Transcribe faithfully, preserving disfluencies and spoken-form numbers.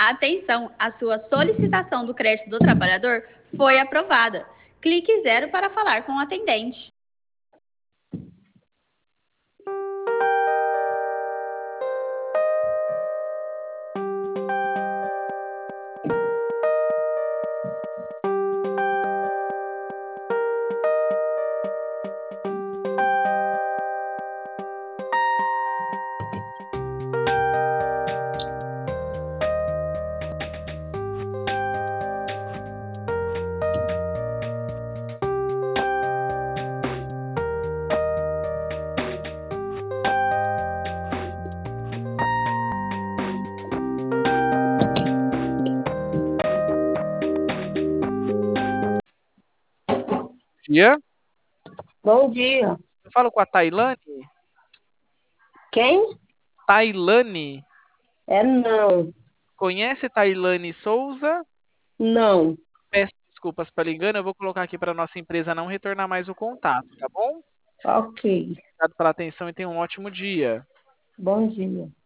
Atenção, a sua solicitação do crédito do trabalhador foi aprovada. Clique zero para falar com o atendente. Dia. Bom dia. Eu falo com a Tailane? Quem? Tailane. É não. Conhece Tailane Souza? Não. Peço desculpas pelo engano, eu vou colocar aqui para nossa empresa não retornar mais o contato, tá bom? Ok. Obrigado pela atenção e tenha um ótimo dia. Bom dia.